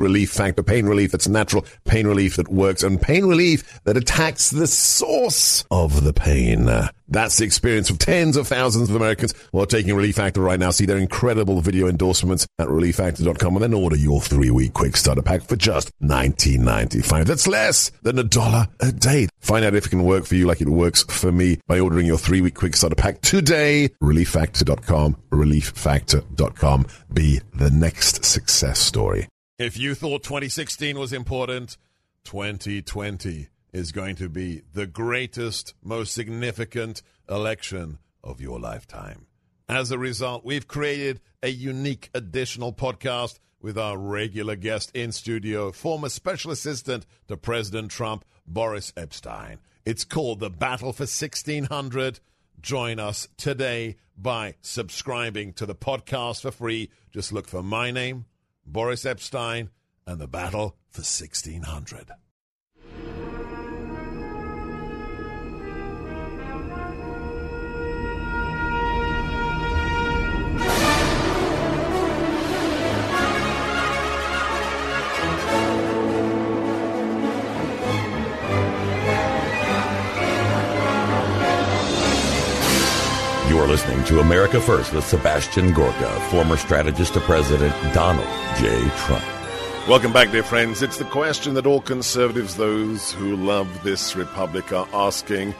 Relief Factor. Pain relief that's natural, pain relief that works, and pain relief that attacks the source of the pain. That's the experience of tens of thousands of Americans who are taking Relief Factor right now. See their incredible video endorsements at relieffactor.com and then order your 3-week quick starter pack for just $19.95. That's less than $1 a day. Find out if it can work for you like it works for me by ordering your 3-week quick starter pack today. relieffactor.com, relieffactor.com. Be the next success story. If you thought 2016 was important, 2020 is going to be the greatest, most significant election of your lifetime. As a result, we've created a unique additional podcast with our regular guest in studio, former special assistant to President Trump, Boris Epshteyn. It's called The Battle for 1600. Join us today by subscribing to the podcast for free. Just look for my name, Boris Epshteyn, and The Battle for 1600. You are listening to America First with Sebastian Gorka, former strategist to President Donald J. Trump. Welcome back, dear friends. It's the question that all conservatives, those who love this republic, are asking,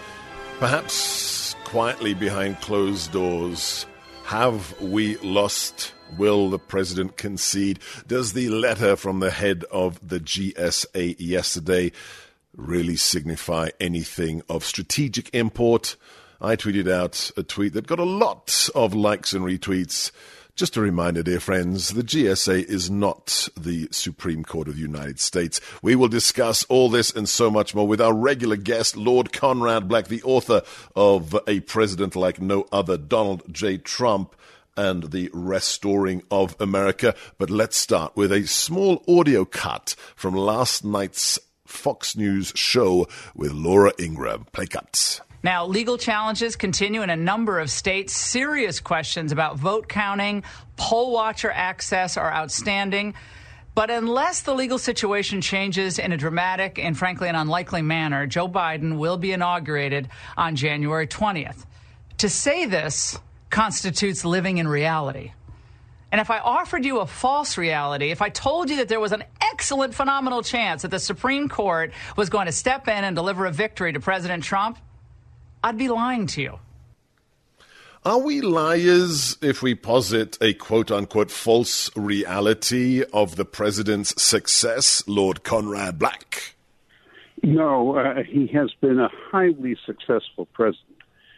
perhaps quietly behind closed doors. Have we lost? Will the president concede? Does the letter from the head of the GSA yesterday really signify anything of strategic import? I tweeted out a tweet that got a lot of likes and retweets. Just a reminder, dear friends, the GSA is not the Supreme Court of the United States. We will discuss all this and so much more with our regular guest, Lord Conrad Black, the author of A President Like No Other, Donald J. Trump, and the Restoring of America. But let's start with a small audio cut from last night's Fox News show with Laura Ingraham. Play cuts. Now, legal challenges continue in a number of states. Serious questions about vote counting, poll watcher access are outstanding. But unless the legal situation changes in a dramatic and, frankly, an unlikely manner, Joe Biden will be inaugurated on January 20th. To say this constitutes living in reality. And if I offered you a false reality, if I told you that there was an excellent, phenomenal chance that the Supreme Court was going to step in and deliver a victory to President Trump, I'd be lying to you. Are we liars if we posit a quote-unquote false reality of the president's success, Lord Conrad Black? No, he has been a highly successful president.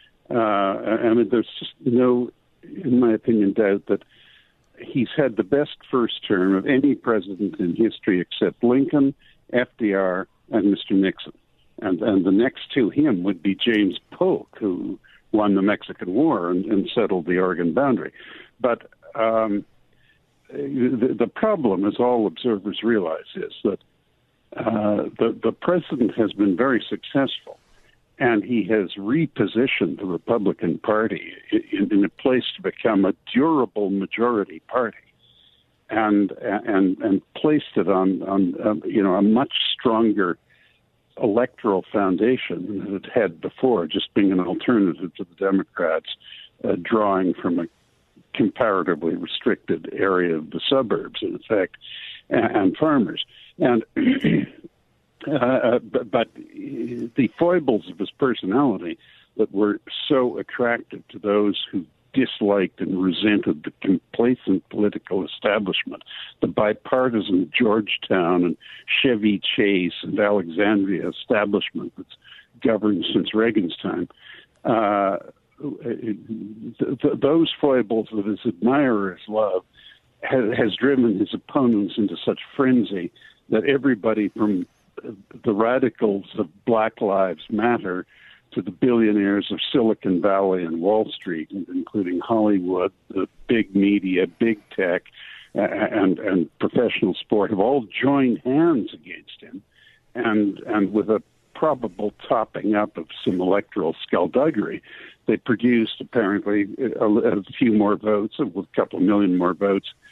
I mean, there's just no, in my opinion, doubt that he's had the best first term of any president in history except Lincoln, FDR, and Mr. Nixon. And the next to him would be James Polk, who won the Mexican War and settled the Oregon boundary. But the problem, as all observers realize, is that the president has been very successful, and he has repositioned the Republican Party in a place to become a durable majority party, and placed it on a much stronger electoral foundation than it had before, just being an alternative to the Democrats, drawing from a comparatively restricted area of the suburbs, in effect, and farmers. And but the foibles of his personality that were so attractive to those who disliked and resented the complacent political establishment, the bipartisan Georgetown and Chevy Chase and Alexandria establishment that's governed since Reagan's time. Those foibles that his admirers love has driven his opponents into such frenzy that everybody from the radicals of Black Lives Matter to the billionaires of Silicon Valley and Wall Street, including Hollywood, the big media, big tech, and professional sport, have all joined hands against him, and with a probable topping up of some electoral skullduggery, they produced apparently a few more votes, a couple of million more votes,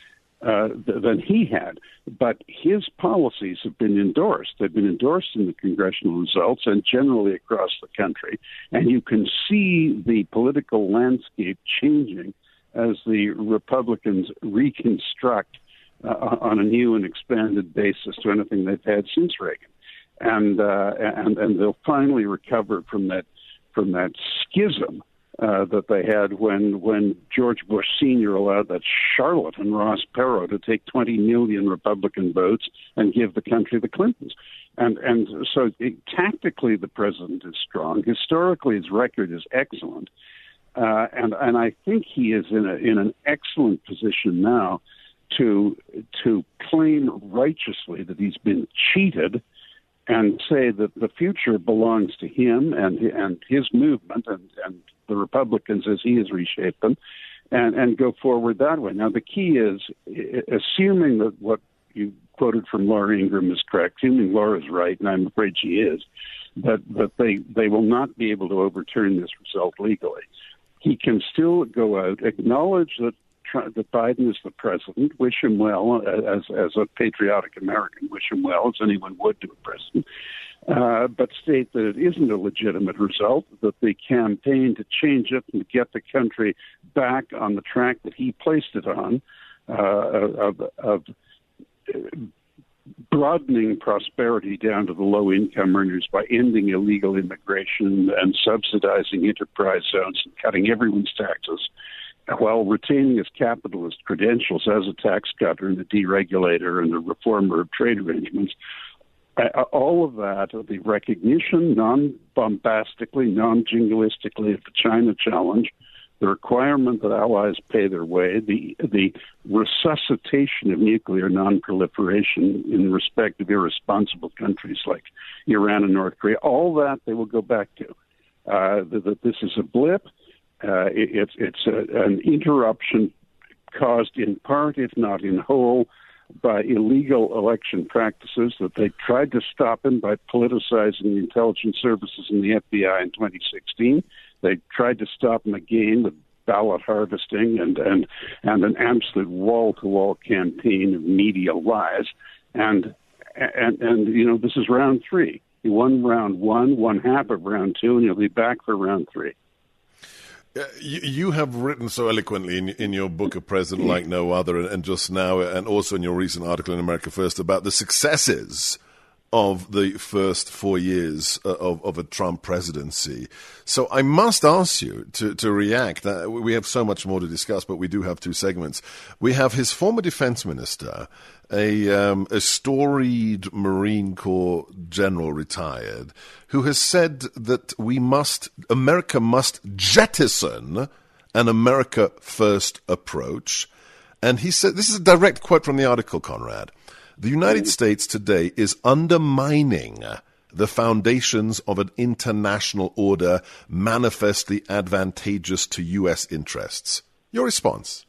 than he had. But his policies have been endorsed. They've been endorsed in the congressional results and generally across the country. And you can see the political landscape changing as the Republicans reconstruct on a new and expanded basis to anything they've had since Reagan. And they'll finally recover from that schism that they had when George Bush Sr. allowed that charlatan Ross Perot to take 20 million Republican votes and give the country the Clintons. And so tactically the president is strong. Historically his record is excellent. And I think he is in an excellent position now to claim righteously that he's been cheated and say that the future belongs to him and his movement and the Republicans as he has reshaped them, and go forward that way. Now, the key is, assuming that what you quoted from Laura Ingraham is correct, assuming Laura's right, and I'm afraid she is, that they will not be able to overturn this result legally. He can still go out, acknowledge that Biden is the president, wish him well as a patriotic American, wish him well as anyone would to a president, but state that it isn't a legitimate result, that the campaign to change it and to get the country back on the track that he placed it on, of broadening prosperity down to the low-income earners by ending illegal immigration and subsidizing enterprise zones and cutting everyone's taxes, while retaining his capitalist credentials as a tax cutter and a deregulator and a reformer of trade arrangements. All of that, the recognition, non-bombastically, non-jingoistically, of the China challenge, the requirement that allies pay their way, the resuscitation of nuclear non-proliferation in respect of irresponsible countries like Iran and North Korea, all that they will go back to. That this is a blip. It's an interruption caused in part, if not in whole, by illegal election practices that they tried to stop him by politicizing the intelligence services and the FBI in 2016. They tried to stop him again with ballot harvesting and an absolute wall-to-wall campaign of media lies. And this is round three. He won round one half of round two, and he'll be back for round three. You have written so eloquently in your book, A President Like No Other, and just now, and also in your recent article in America First, about the successes of the first 4 years of a Trump presidency. So I must ask you to react. We have so much more to discuss, but we do have two segments. We have his former defense minister, a storied Marine Corps general, retired, who has said that America must jettison an America First approach. And he said, this is a direct quote from the article, Conrad, "The United States today is undermining the foundations of an international order manifestly advantageous to U.S. interests." Your response?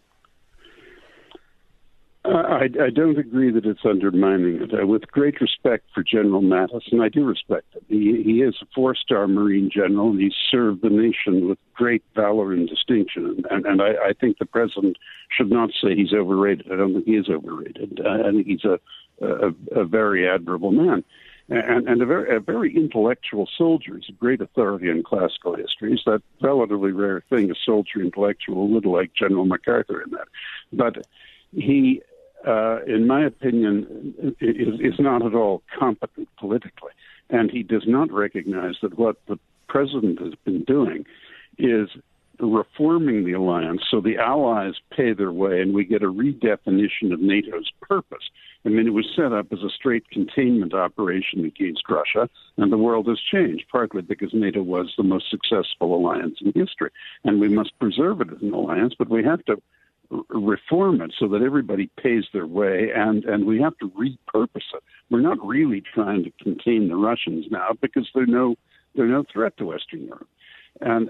I don't agree that it's undermining it. With great respect for General Mattis, and I do respect him. He is a four-star Marine general, and he's served the nation with great valor and distinction. And I think the president should not say he's overrated. I don't think he is overrated. I think he's a very admirable man. And a very intellectual soldier. He's a great authority on classical history. He's that relatively rare thing, a soldier intellectual, a little like General MacArthur in that. But he, in my opinion, is not at all competent politically. And he does not recognize that what the president has been doing is reforming the alliance so the allies pay their way and we get a redefinition of NATO's purpose. I mean, it was set up as a straight containment operation against Russia, and the world has changed, partly because NATO was the most successful alliance in history. And we must preserve it as an alliance, but we have to reform it so that everybody pays their way, and we have to repurpose it. We're not really trying to contain the Russians now because they're no threat to Western Europe. And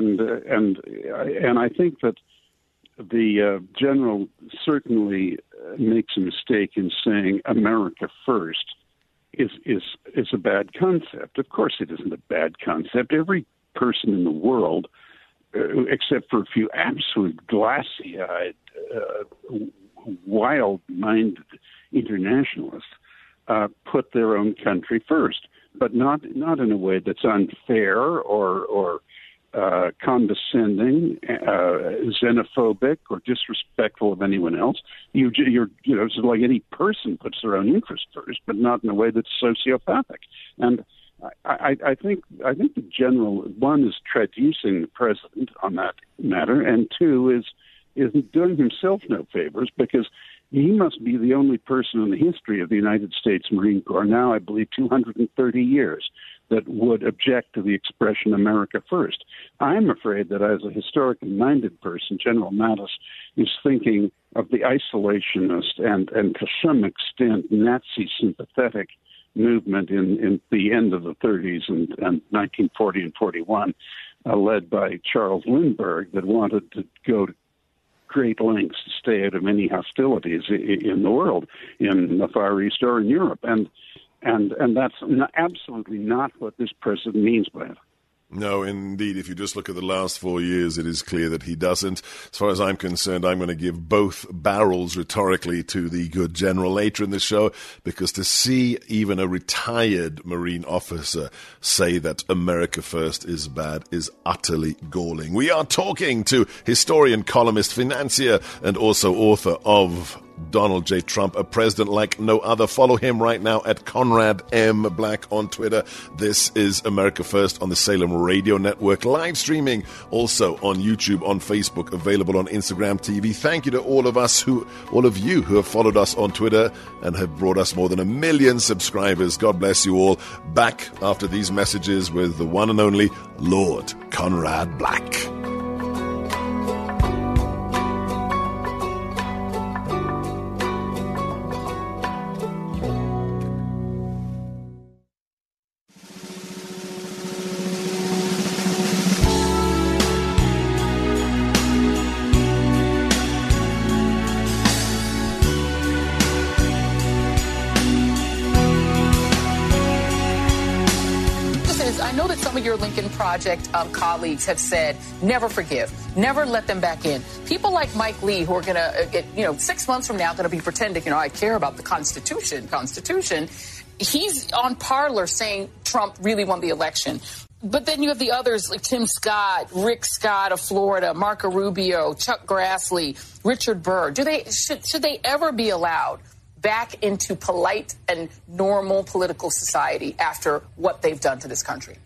I think that the general certainly makes a mistake in saying America first is a bad concept. Of course, it isn't a bad concept. Every person in the world, except for a few absolute glassy-eyed wild-minded internationalists put their own country first, but not in a way that's unfair or condescending, xenophobic, or disrespectful of anyone else. You're it's like any person puts their own interest first, but not in a way that's sociopathic. And I think the general, one, is traducing the president on that matter, and two is doing himself no favors, because he must be the only person in the history of the United States Marine Corps, now I believe 230 years, that would object to the expression America first. I'm afraid that as a historically minded person, General Mattis is thinking of the isolationist and to some extent Nazi sympathetic movement in the end of the 30s and 1940 and 41, led by Charles Lindbergh, that wanted to go to great lengths to stay out of any hostilities in the world, in the Far East or in Europe. And that's absolutely not what this president means by it. No, indeed. If you just look at the last 4 years, it is clear that he doesn't. As far as I'm concerned, I'm going to give both barrels rhetorically to the good general later in the show, because to see even a retired Marine officer say that America first is bad is utterly galling. We are talking to historian, columnist, financier, and also author of Donald J. Trump, a president like no other. Follow him right now at Conrad M. Black on Twitter. This is America First on the Salem Radio Network, live streaming also on YouTube, on Facebook, available on Instagram TV. Thank you to all of you who have followed us on Twitter and have brought us more than 1 million subscribers. God bless you all. Back after these messages with the one and only Lord Conrad Black. Lincoln Project colleagues have said, never forgive, never let them back in. People like Mike Lee, who are going to get, 6 months from now, going to be pretending, I care about the Constitution. He's on Parler saying Trump really won the election. But then you have the others like Tim Scott, Rick Scott of Florida, Marco Rubio, Chuck Grassley, Richard Burr. Should they ever be allowed back into polite and normal political society after what they've done to this country?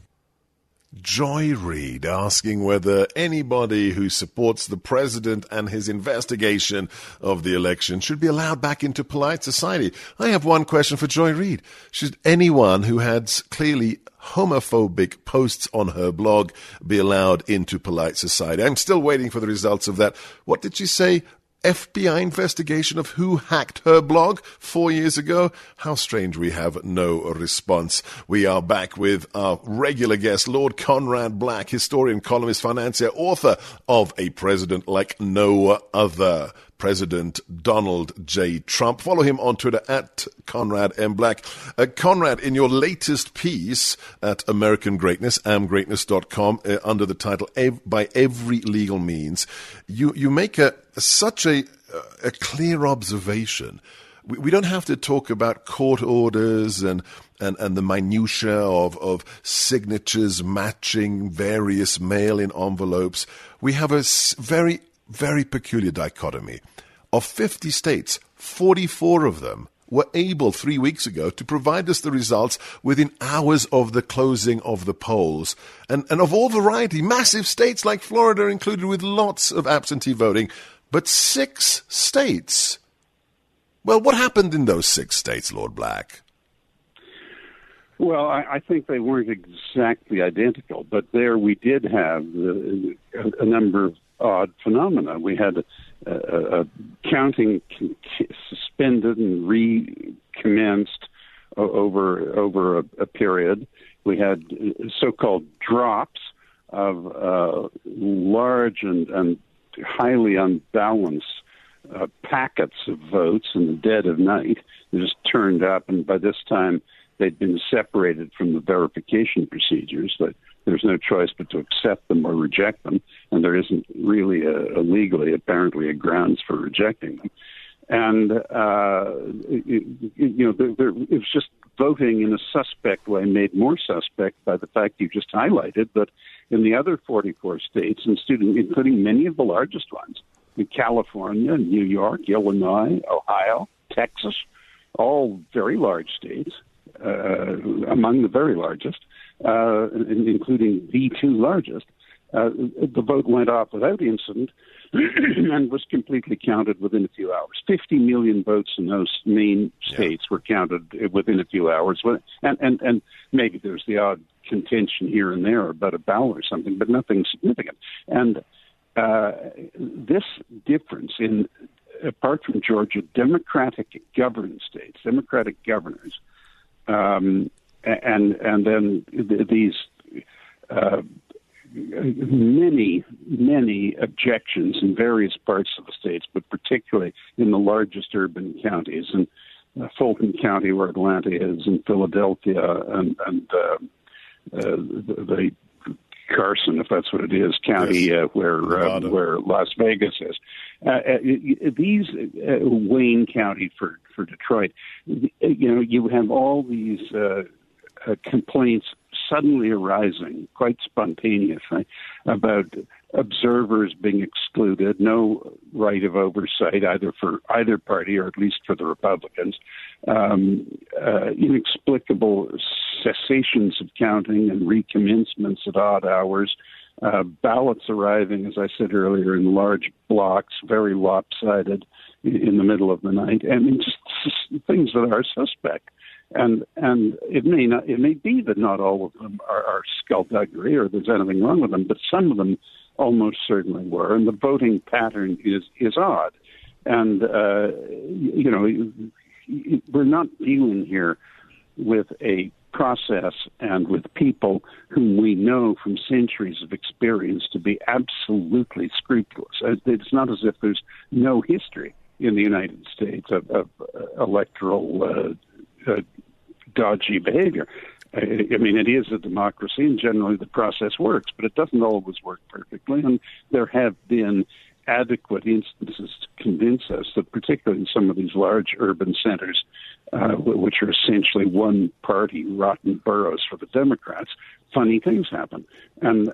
Joy Reid asking whether anybody who supports the president and his investigation of the election should be allowed back into polite society. I have one question for Joy Reid. Should anyone who had clearly homophobic posts on her blog be allowed into polite society? I'm still waiting for the results of that. What did she say? FBI investigation of who hacked her blog 4 years ago? How strange we have no response. We are back with our regular guest, Lord Conrad Black, historian, columnist, financier, author of A President Like No Other, President Donald J. Trump. Follow him on Twitter at Conrad M. Black. Conrad, in your latest piece at American Greatness, amgreatness.com, under the title By Every Legal Means, you make such a clear observation. We don't have to talk about court orders and the minutiae of signatures matching various mail-in envelopes. We have a very, very peculiar dichotomy. Of 50 states, 44 of them were able 3 weeks ago to provide us the results within hours of the closing of the polls. And of all variety, massive states like Florida included with lots of absentee voting. But 6 states. Well, what happened in those 6 states, Lord Black? Well, I think they weren't exactly identical, but there we did have a number of odd phenomena. We had counting suspended and recommenced over a period. We had so-called drops of large and highly unbalanced packets of votes in the dead of night. They just turned up, and by this time they'd been separated from the verification procedures. That there's no choice but to accept them or reject them, and there isn't really legally, apparently, a grounds for rejecting them. And, it was just voting in a suspect way made more suspect by the fact you just highlighted that in the other 44 states, including many of the largest ones, in California, New York, Illinois, Ohio, Texas, all very large states, among the very largest, including the two largest, the vote went off without incident and was completely counted within a few hours. 50 million votes in those main states were counted within a few hours. And maybe there's the odd contention here and there about a ballot or something, but nothing significant. And this difference in, apart from Georgia, Democratic governed states, Democratic governors, and then these many objections in various parts of the states, but particularly in the largest urban counties, and Fulton County, where Atlanta is, and Philadelphia, and the Carson, if that's what it is, county, where Las Vegas is. These Wayne County for Detroit, you have all these complaints suddenly arising, quite spontaneously, about observers being excluded, no right of oversight either for either party or at least for the Republicans, inexplicable cessations of counting and recommencements at odd hours, ballots arriving, as I said earlier, in large blocks, very lopsided in the middle of the night. I mean, just things that are suspect. And it may be that not all of them are skullduggery or there's anything wrong with them, but some of them almost certainly were. And the voting pattern is odd. And, we're not dealing here with a process and with people whom we know from centuries of experience to be absolutely scrupulous. It's not as if there's no history in the United States of electoral dodgy behavior. I mean, it is a democracy, and generally the process works, but it doesn't always work perfectly. And there have been adequate instances to convince us that, particularly in some of these large urban centers, which are essentially one-party rotten boroughs for the Democrats, funny things happen, and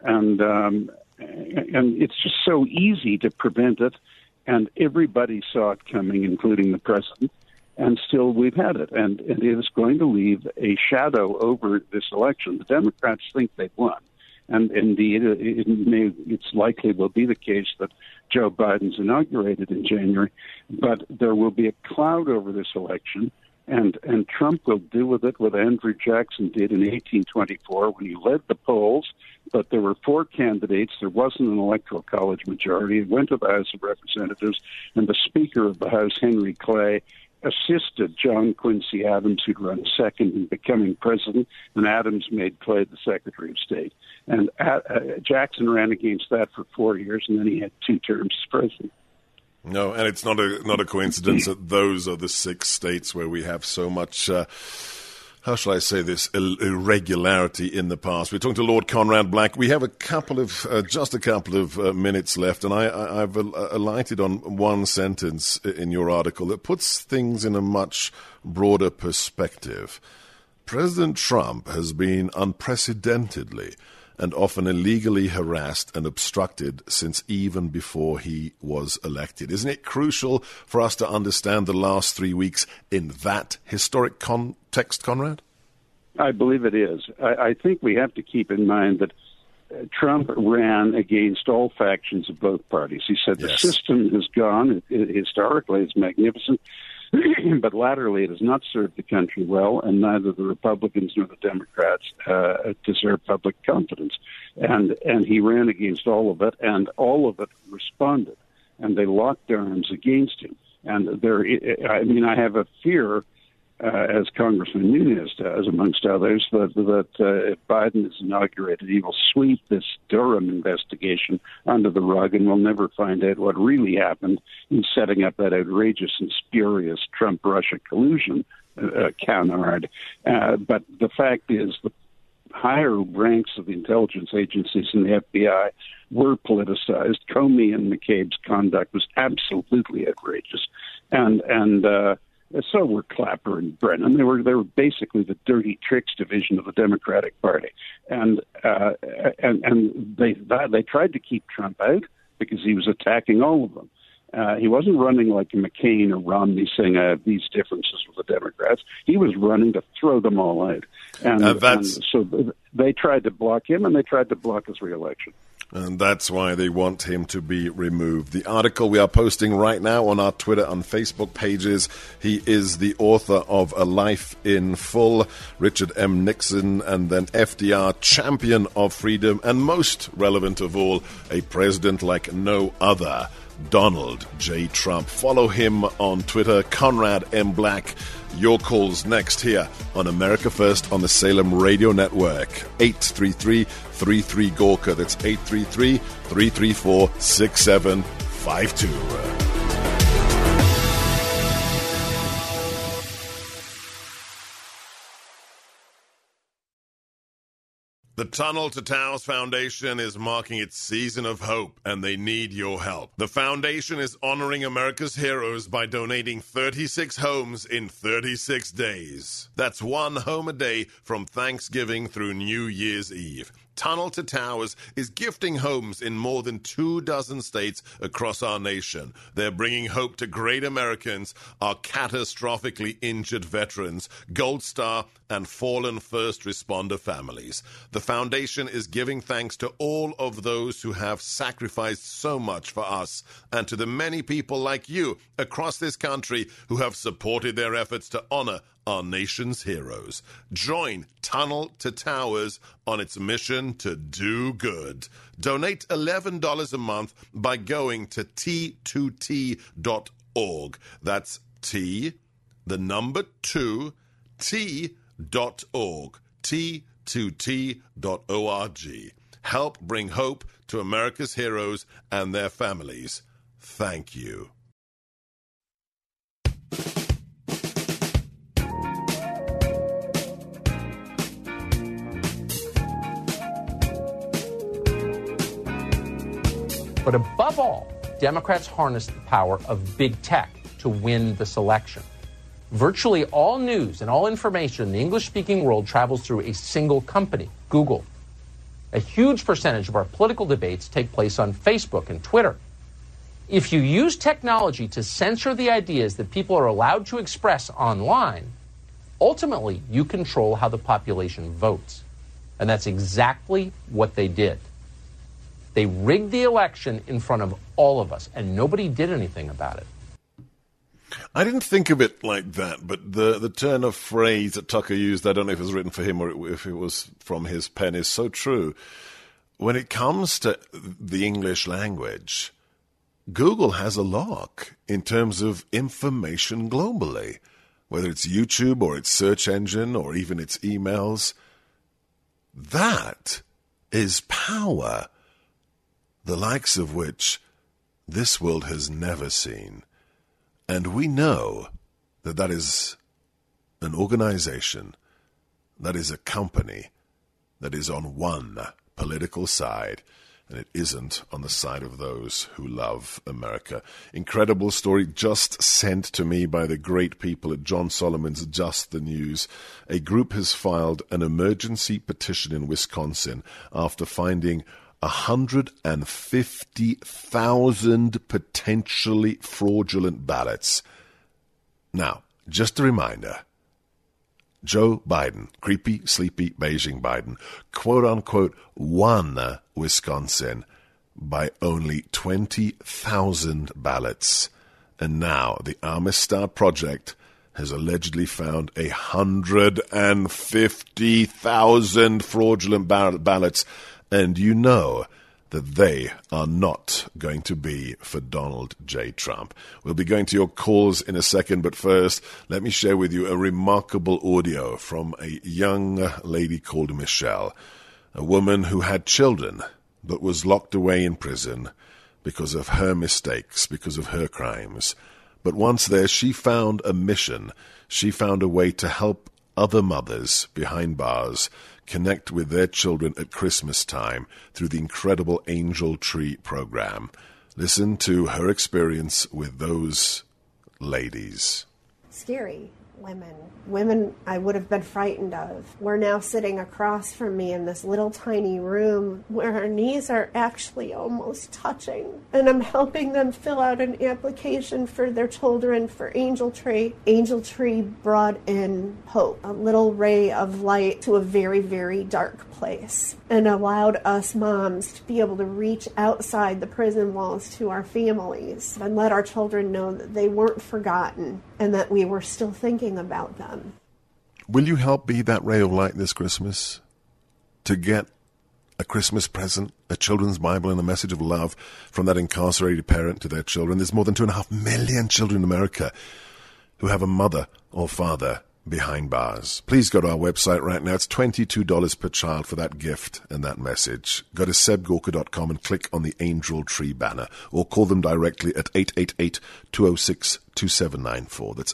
it's just so easy to prevent it. And everybody saw it coming, including the president. And still we've had it. And it is going to leave a shadow over this election. The Democrats think they've won. And indeed, it's likely will be the case that Joe Biden's inaugurated in January. But there will be a cloud over this election. And Trump will deal with it what Andrew Jackson did in 1824 when he led the polls. But there were four candidates. There wasn't an electoral college majority. It went to the House of Representatives, and the Speaker of the House, Henry Clay, assisted John Quincy Adams, who'd run second, in becoming president, and Adams made Clay the Secretary of State. And Jackson ran against that for 4 years, and then he had 2 terms as president. No, and it's not a coincidence that those are the 6 states where we have so much, how shall I say this, irregularity in the past. We're talking to Lord Conrad Black. We have just a couple of minutes left, and I've alighted on one sentence in your article that puts things in a much broader perspective. President Trump has been unprecedentedly and often illegally harassed and obstructed since even before he was elected. Isn't it crucial for us to understand the last 3 weeks in that historic context, Conrad? I believe it is. I think we have to keep in mind that Trump ran against all factions of both parties. He said the system has gone. Historically, it's magnificent. But laterally, it has not served the country well, and neither the Republicans nor the Democrats deserve public confidence. And he ran against all of it, and all of it responded, and they locked arms against him. And I have a fear, as Congressman Nunes does, amongst others, that if Biden is inaugurated, he will sweep this Durham investigation under the rug, and we'll never find out what really happened in setting up that outrageous and spurious Trump-Russia collusion canard. But the fact is, the higher ranks of the intelligence agencies and the FBI were politicized. Comey and McCabe's conduct was absolutely outrageous. And so were Clapper and Brennan. They were basically the dirty tricks division of the Democratic Party, and they tried to keep Trump out because he was attacking all of them. He wasn't running like McCain or Romney saying, I have these differences with the Democrats. He was running to throw them all out. And so they tried to block him, and they tried to block his re-election. And that's why they want him to be removed. The article we are posting right now on our Twitter and Facebook pages. He is the author of A Life in Full, Richard M. Nixon, and then FDR, champion of freedom, and most relevant of all, a president like no other, Donald J. Trump. Follow him on Twitter, Conrad M. Black. Your calls next here on America First on the Salem Radio Network. 833-33-GORKA. That's 833-334-6752. The Tunnel to Towers Foundation is marking its season of hope, and they need your help. The foundation is honoring America's heroes by donating 36 homes in 36 days. That's one home a day from Thanksgiving through New Year's Eve. Tunnel to Towers is gifting homes in more than 24 states across our nation. They're bringing hope to great Americans, our catastrophically injured veterans, Gold Star, and fallen first responder families. The foundation is giving thanks to all of those who have sacrificed so much for us, and to the many people like you across this country who have supported their efforts to honor our nation's heroes. Join Tunnel to Towers on its mission to do good. Donate $11 a month by going to T2T.org. That's T, the number 2, T.org. T2T.org. Help bring hope to America's heroes and their families. Thank you. But above all, Democrats harnessed the power of big tech to win this election. Virtually all news and all information in the English-speaking world travels through a single company, Google. A huge percentage of our political debates take place on Facebook and Twitter. If you use technology to censor the ideas that people are allowed to express online, ultimately you control how the population votes. And that's exactly what they did. They rigged the election in front of all of us, and nobody did anything about it. I didn't think of it like that, but the turn of phrase that Tucker used, I don't know if it was written for him or if it was from his pen, is so true. When it comes to the English language, Google has a lock in terms of information globally, whether it's YouTube or its search engine or even its emails. That is power, the likes of which this world has never seen. And we know that that is an organization, that is a company, that is on one political side, and it isn't on the side of those who love America. Incredible story just sent to me by the great people at John Solomon's Just the News. A group has filed an emergency petition in Wisconsin after finding 150,000 potentially fraudulent ballots. Now, just a reminder, Joe Biden, creepy, sleepy Beijing Biden, quote-unquote, won Wisconsin by only 20,000 ballots. And now the Amistad Project has allegedly found 150,000 fraudulent ballots. And you know that they are not going to be for Donald J. Trump. We'll be going to your calls in a second, but first, let me share with you a remarkable audio from a young lady called Michelle, a woman who had children but was locked away in prison because of her mistakes, because of her crimes. But once there, she found a mission. She found a way to help other mothers behind bars connect with their children at Christmas time through the incredible Angel Tree program. Listen to her experience with those ladies. Scary women I would have been frightened of, were now sitting across from me in this little tiny room where our knees are actually almost touching. And I'm helping them fill out an application for their children for Angel Tree. Angel Tree brought in hope, a little ray of light to a very, very dark place, and allowed us moms to be able to reach outside the prison walls to our families and let our children know that they weren't forgotten and that we were still thinking about them. Will you help be that ray of light this Christmas? To get a Christmas present, a children's Bible, and a message of love from that incarcerated parent to their children. There's more than 2.5 million children in America who have a mother or father behind bars. Please go to our website right now. It's $22 per child for that gift and that message. Go to sebgorka.com and click on the Angel Tree banner, or call them directly at 888-206-2794. That's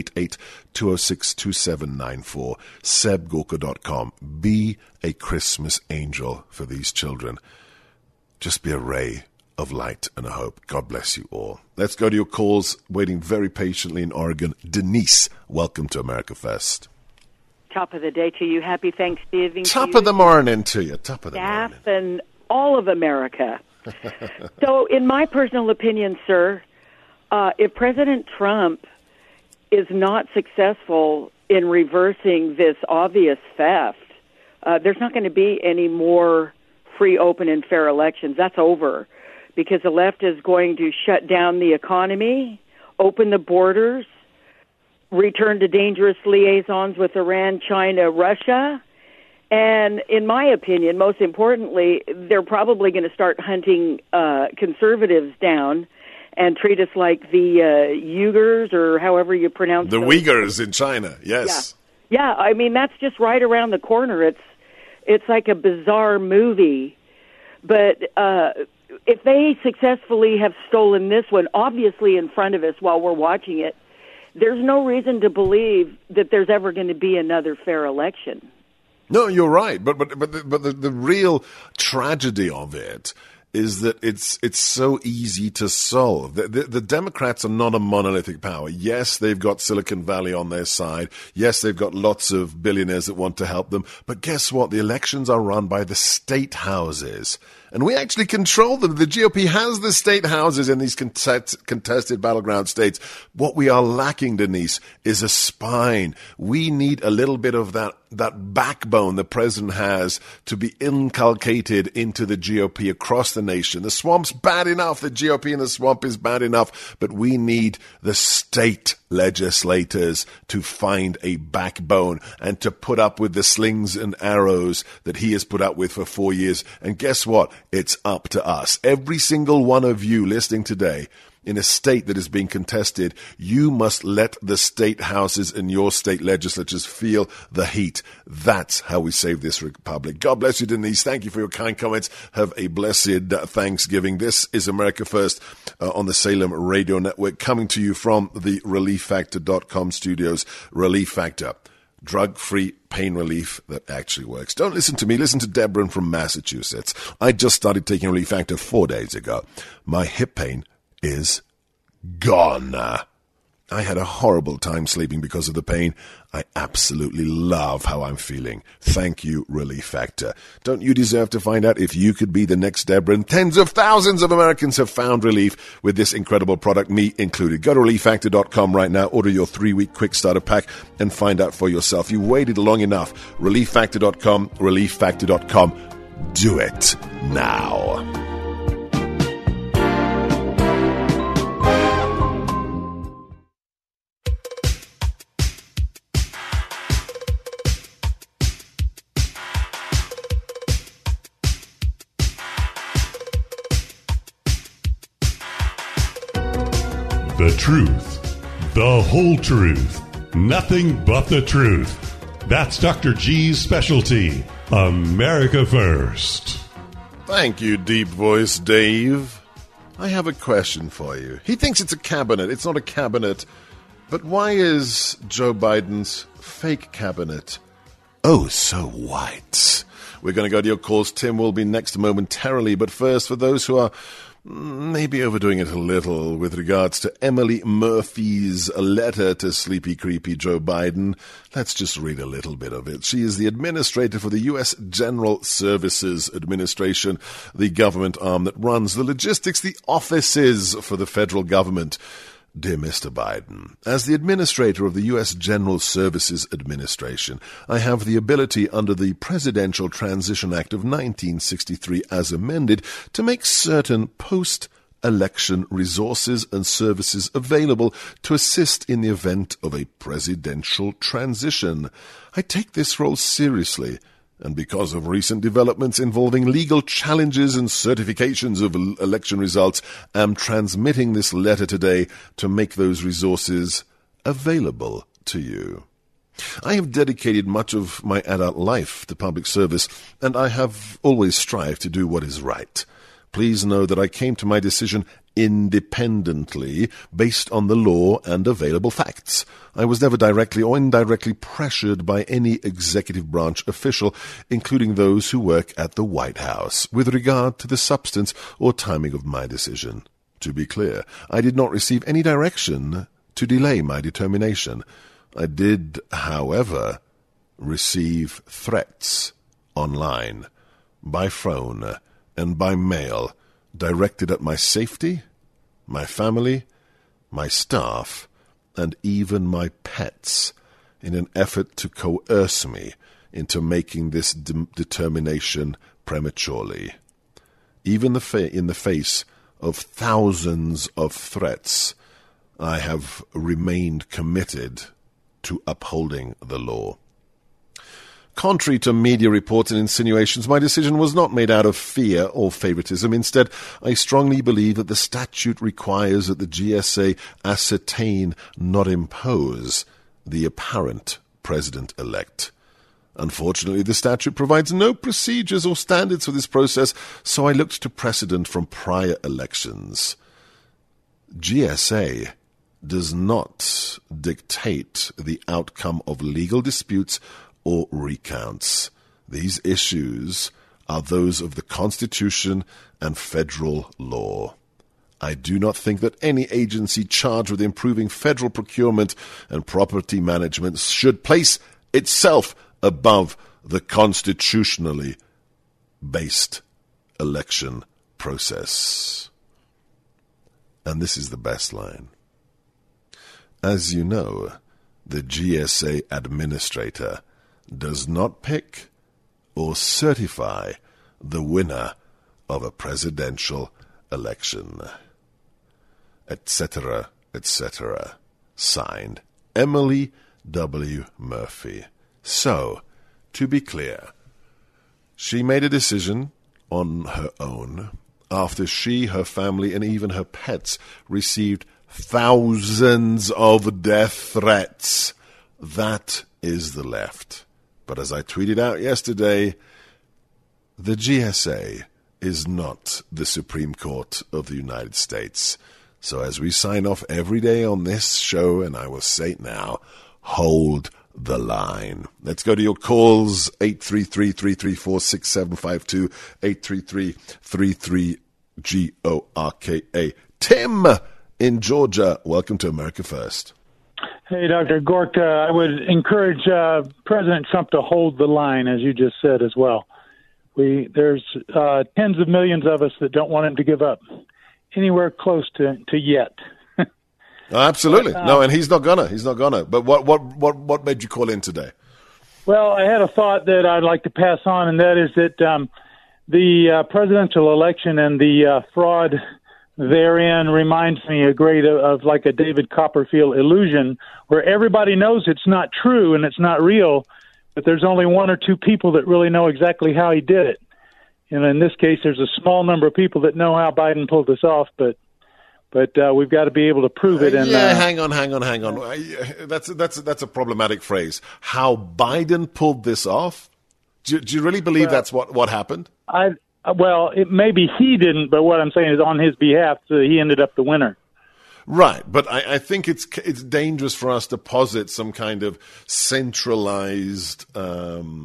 888-206-2794. sebgorka.com. Be a Christmas angel for these children. Just be a ray of light and hope. God bless you all. Let's go to your calls. Waiting very patiently in Oregon. Denise, welcome to America First. Top of the day to you. Happy Thanksgiving. Top of the morning to you. Top of the morning. Staff and all of America. So, in my personal opinion, sir, if President Trump is not successful in reversing this obvious theft, there's not going to be any more free, open, and fair elections. That's over. Because the left is going to shut down the economy, open the borders, return to dangerous liaisons with Iran, China, Russia, and in my opinion, most importantly, they're probably going to start hunting conservatives down and treat us like the Uyghurs, or however you pronounce it. The Uyghurs in China, yes. Yeah, I mean, that's just right around the corner. It's like a bizarre movie. But if they successfully have stolen this one, obviously in front of us while we're watching it, there's no reason to believe that there's ever going to be another fair election. No, you're right. But the real tragedy of it is that it's so easy to solve. The Democrats are not a monolithic power. Yes, they've got Silicon Valley on their side. Yes, they've got lots of billionaires that want to help them. But guess what? The elections are run by the state houses. And we actually control them. The GOP has the state houses in these contested battleground states. What we are lacking, Denise, is a spine. We need a little bit of that backbone the president has to be inculcated into the GOP across the nation. The swamp's bad enough. The GOP in the swamp is bad enough. But we need the state legislators to find a backbone and to put up with the slings and arrows that he has put up with for 4 years. And guess what? It's up to us. Every single one of you listening today in a state that is being contested, you must let the state houses and your state legislatures feel the heat. That's how we save this republic. God bless you, Denise. Thank you for your kind comments. Have a blessed Thanksgiving. This is America First on the Salem Radio Network, coming to you from the ReliefFactor.com studios. Relief Factor. Drug-free pain relief that actually works. Don't listen to me. Listen to Deborah from Massachusetts. I just started taking Relief Factor 4 days ago. My hip pain is gone. I had a horrible time sleeping because of the pain. I absolutely love how I'm feeling. Thank you, Relief Factor. Don't you deserve to find out if you could be the next Deborah? And tens of thousands of Americans have found relief with this incredible product, me included. Go to ReliefFactor.com right now. Order your 3-week quick starter pack and find out for yourself. You waited long enough. ReliefFactor.com, ReliefFactor.com. Do it now. The truth, the whole truth, nothing but the truth. That's Dr. G's specialty, America First. Thank you, deep voice Dave. I have a question for you. He thinks it's a cabinet. It's not a cabinet. But why is Joe Biden's fake cabinet oh so white? We're going to go to your calls. Tim will be next momentarily. But first, for those who are maybe overdoing it a little with regards to Emily Murphy's letter to sleepy, creepy Joe Biden. Let's just read a little bit of it. She is the administrator for the U.S. General Services Administration, the government arm that runs the logistics, the offices for the federal government. Dear Mr. Biden, as the administrator of the U.S. General Services Administration, I have the ability under the Presidential Transition Act of 1963 as amended to make certain post-election resources and services available to assist in the event of a presidential transition. I take this role seriously, and because of recent developments involving legal challenges and certifications of election results, am transmitting this letter today to make those resources available to you. I have dedicated much of my adult life to public service, and I have always strived to do what is right. Please know that I came to my decision independently, based on the law and available facts. I was never directly or indirectly pressured by any executive branch official, including those who work at the White House, with regard to the substance or timing of my decision. To be clear, I did not receive any direction to delay my determination. I did, however, receive threats online, by phone, and by mail, directed at my safety, my family, my staff, and even my pets, in an effort to coerce me into making this determination prematurely. Even in the face of thousands of threats, I have remained committed to upholding the law. Contrary to media reports and insinuations, my decision was not made out of fear or favoritism. Instead, I strongly believe that the statute requires that the GSA ascertain, not impose, the apparent president-elect. Unfortunately, the statute provides no procedures or standards for this process, so I looked to precedent from prior elections. GSA does not dictate the outcome of legal disputes or recounts. These issues are those of the Constitution and federal law. I do not think that any agency charged with improving federal procurement and property management should place itself above the constitutionally based election process. And this is the best line. As you know, the GSA administrator does not pick or certify the winner of a presidential election, etc., etc. Signed, Emily W. Murphy. So, to be clear, she made a decision on her own after she, her family, and even her pets received thousands of death threats. That is the left. But as I tweeted out yesterday, the GSA is not the Supreme Court of the United States. So as we sign off every day on this show, and I will say it now, hold the line. Let's go to your calls, 833-334-6752, 833-33-GORKA. Tim in Georgia, welcome to America First. Hey, Dr. Gorka, I would encourage President Trump to hold the line, as you just said, as well. There's tens of millions of us that don't want him to give up anywhere close to yet. Absolutely. No, and he's not gonna. But what made you call in today? Well, I had a thought that I'd like to pass on, and that is that the presidential election and the fraud therein reminds me of like a David Copperfield illusion, where everybody knows it's not true and it's not real, but there's only one or two people that really know exactly how he did it. And in this case, there's a small number of people that know how Biden pulled this off, but we've got to be able to prove it. And hang on. That's a problematic phrase. How Biden pulled this off? Do you really believe that's what happened? Well, maybe he didn't, but what I'm saying is on his behalf, he ended up the winner. Right, but I think it's dangerous for us to posit some kind of centralized kind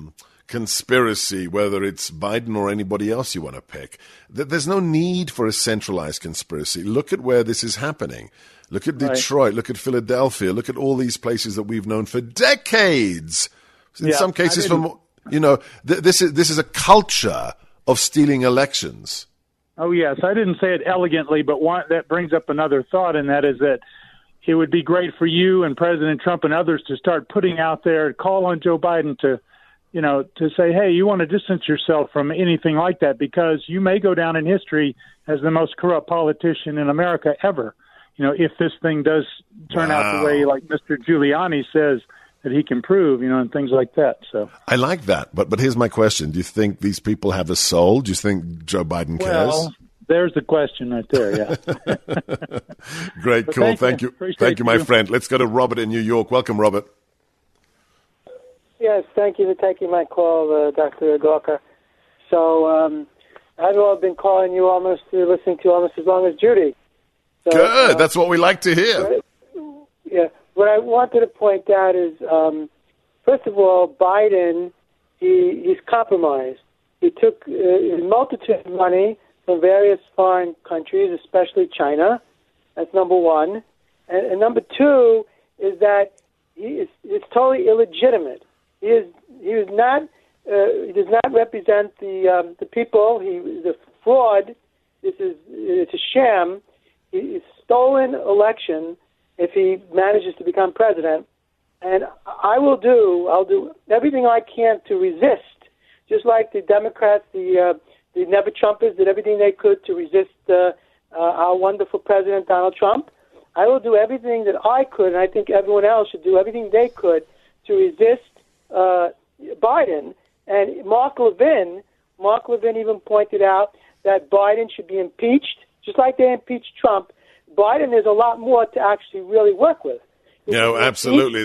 conspiracy, whether it's Biden or anybody else you want to pick. There's no need for a centralized conspiracy. Look at where this is happening. Look at Detroit. Look at Philadelphia. Look at all these places that we've known for decades. In some cases, this is a culture of stealing elections. Oh, yes. I didn't say it elegantly, but that brings up another thought, and that is that it would be great for you and President Trump and others to start putting out there, call on Joe Biden to say, hey, you want to distance yourself from anything like that because you may go down in history as the most corrupt politician in America ever. If this thing does turn out the way like Mr. Giuliani says that he can prove, and things like that. So I like that. But here's my question. Do you think these people have a soul? Do you think Joe Biden cares? Well, there's the question right there, yeah. Great, but cool. Thank you. Thank you, my friend. Let's go to Robert in New York. Welcome, Robert. Yes, thank you for taking my call, Dr. Gorka. So I've been calling you listening to almost as long as Judy. So, good. That's what we like to hear. Yeah. What I wanted to point out is, first of all, Biden, he's compromised. He took a multitude of money from various foreign countries, especially China. That's number one. And number two is that it's totally illegitimate. He does not represent the people. The fraud. It's a sham. It's a stolen election if he manages to become president. And I'll do everything I can to resist, just like the Democrats, the never-Trumpers did everything they could to resist our wonderful President Donald Trump. I will do everything that I could, and I think everyone else should do everything they could to resist Biden. And Mark Levin even pointed out that Biden should be impeached, just like they impeached Trump. Biden is a lot more to actually really work with. Absolutely.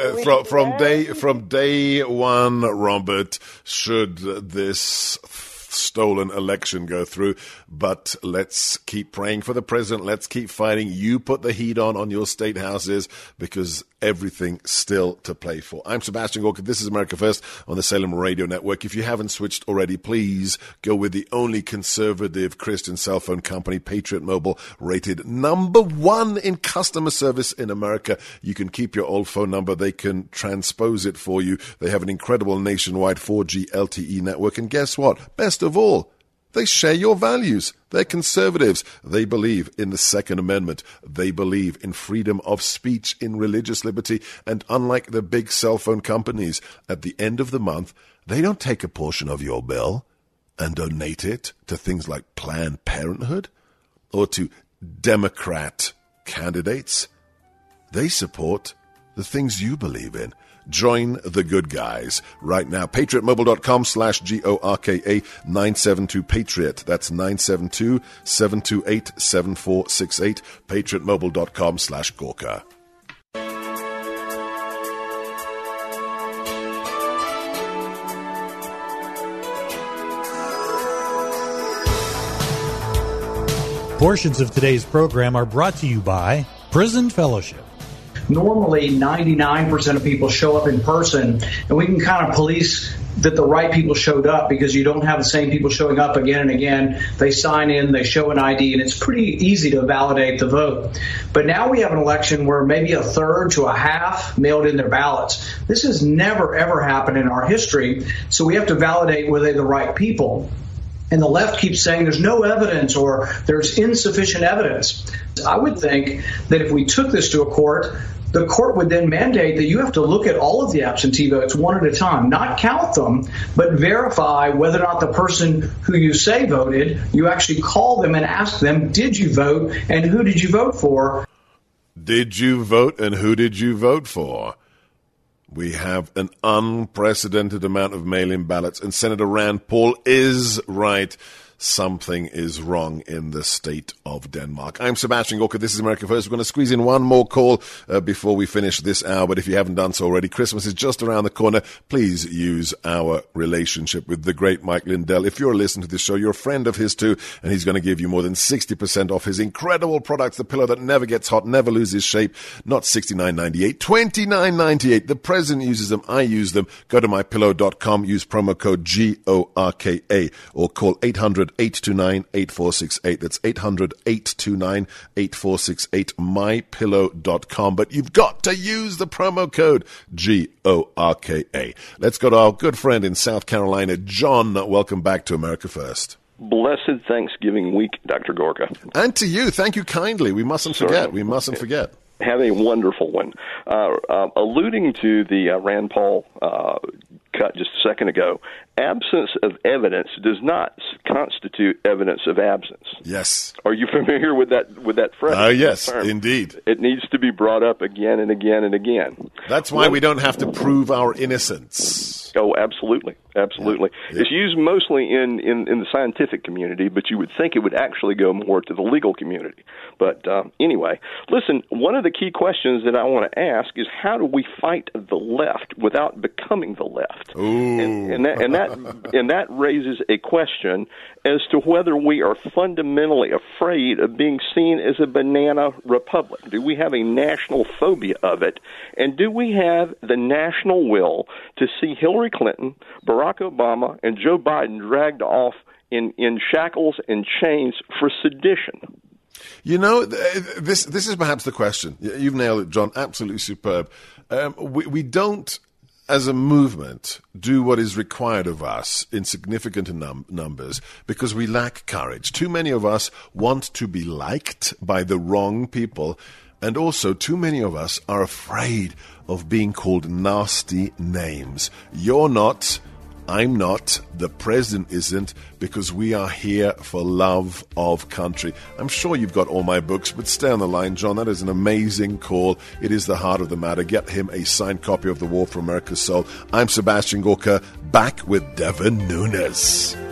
From day one, Robert, should this stolen election go through, but let's keep praying for the president. Let's keep fighting. You put the heat on your state houses because everything still to play for. I'm Sebastian Gorka. This is America First on the Salem Radio Network. If you haven't switched already, please go with the only conservative Christian cell phone company, Patriot Mobile, rated #1 in customer service in America. You can keep your old phone number. They can transpose it for you. They have an incredible nationwide 4G LTE network. And guess what? Best of all, they share your values. They're conservatives. They believe in the Second Amendment. They believe in freedom of speech, in religious liberty. And unlike the big cell phone companies, at the end of the month, they don't take a portion of your bill and donate it to things like Planned Parenthood or to Democrat candidates. They support the things you believe in. Join the good guys right now. PatriotMobile.com/GORKA 972-PATRIOT. That's 972-728-7468. PatriotMobile.com/Gorka. Portions of today's program are brought to you by Prison Fellowship. Normally, 99% of people show up in person, and we can kind of police that the right people showed up because you don't have the same people showing up again and again. They sign in, they show an ID, and it's pretty easy to validate the vote. But now we have an election where maybe a third to a half mailed in their ballots. This has never, ever happened in our history, so we have to validate were they the right people. And the left keeps saying there's no evidence or there's insufficient evidence. I would think that if we took this to a court, the court would then mandate that you have to look at all of the absentee votes one at a time, not count them, but verify whether or not the person who you say voted, you actually call them and ask them, did you vote and who did you vote for? Did you vote and who did you vote for? We have an unprecedented amount of mail-in ballots, and Senator Rand Paul is right. something is wrong in the state of Denmark. I'm Sebastian Gorka. This is America First. We're going to squeeze in one more call before we finish this hour. But if you haven't done so already, Christmas is just around the corner. Please use our relationship with the great Mike Lindell. If you're listening to this show, you're a friend of his too, and he's going to give you more than 60% off his incredible products. The pillow that never gets hot, never loses shape. Not $69.98, $29.98. The president uses them. I use them. Go to mypillow.com. Use promo code GORKA or call 800-829-8468. That's 800-829-8468, mypillow.com. But you've got to use the promo code GORKA. Let's go to our good friend in South Carolina, John. Welcome back to America First. Blessed Thanksgiving week, Dr. Gorka. And to you. Thank you kindly. We mustn't forget. We mustn't forget. Have a wonderful one. Alluding to the Rand Paul cut just a second ago, absence of evidence does not constitute evidence of absence. Yes. Are you familiar with that phrase? Yes, indeed. It needs to be brought up again and again and again. That's why we don't have to prove our innocence. Oh, absolutely. Absolutely. Yeah. It's used mostly in the scientific community, but you would think it would actually go more to the legal community. But anyway, listen, one of the key questions that I want to ask is how do we fight the left without becoming the left? Ooh. And that raises a question as to whether we are fundamentally afraid of being seen as a banana republic. Do we have a national phobia of it? And do we have the national will to see Hillary Clinton, Barack Obama, and Joe Biden dragged off in shackles and chains for sedition? You know, this is perhaps the question. You've nailed it, John. Absolutely superb. We don't, as a movement, do what is required of us in significant numbers because we lack courage. Too many of us want to be liked by the wrong people, and also too many of us are afraid of being called nasty names. You're not. I'm not, the president isn't, because we are here for love of country. I'm sure you've got all my books, but stay on the line, John. That is an amazing call. It is the heart of the matter. Get him a signed copy of The War for America's Soul. I'm Sebastian Gorka, back with Devin Nunes.